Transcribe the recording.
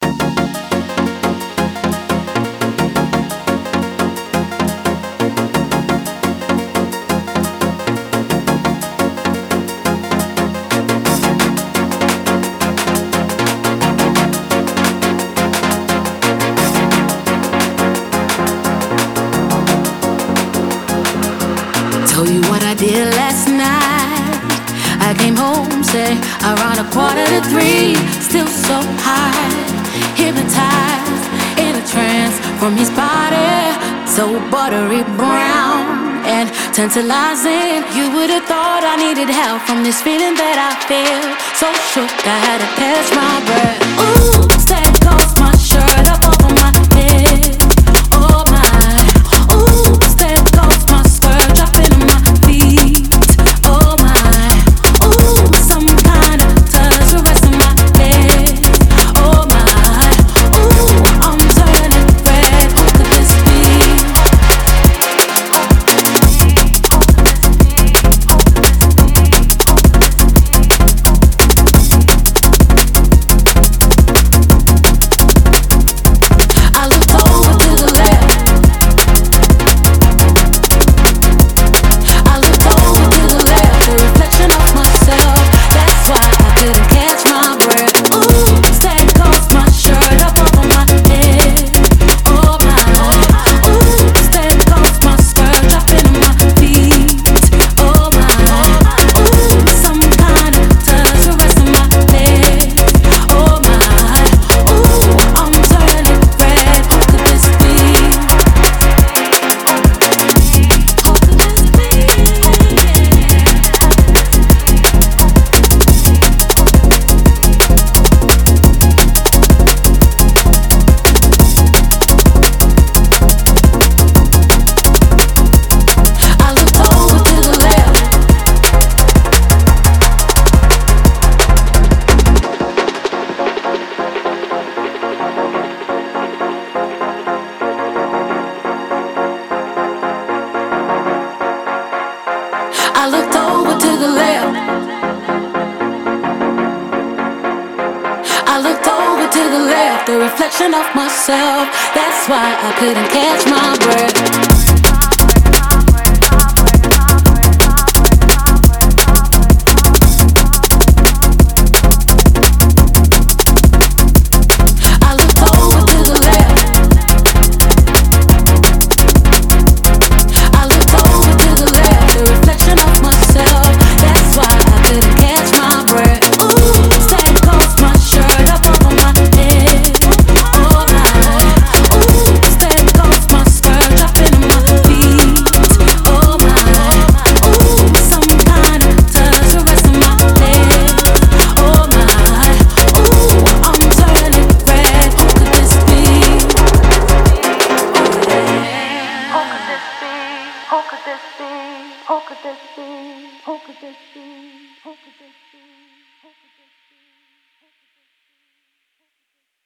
Tell you what I did last night. I came home, say, around 2:45, still so high, hypnotized, in a trance from his body, so buttery brown and tantalizing. You would have thought I needed help from this feeling that I feel. So shook, I had to catch my breath. Ooh, that caused my shirt up over my head. Oh my, ooh, that caused my skirt dropping on my feet. Oh my, ooh, some kind of touch caressing my legs. Oh my, ooh, I'm turning red. Who could this be? I looked over to the left. I looked over to the left, the reflection of myself. That's why I couldn't catch my breath. Ooh, that caused my shirt up over my head. Oh my, ooh, that caused my skirt dropping on my feet. Oh my, ooh, some kind of touch caressing my legs. Oh my, ooh, I'm turning red. Who could this be? I looked over to the left. I looked over to the left. I looked over to the left, the reflection of myself. That's why I couldn't catch my breath. I looked over to the left. I looked over to the left, the reflection of myself. That's why I couldn't catch my breath. Ooh, that caused my shirt up over my head. Oh my, ooh, that caused my skirt dropping on my feet. Oh my, ooh, some kind of touch caressing my legs. Oh my, ooh, I'm turning red. Who could this be? Who could this be? Who could this be? Who could this be? Who could this be?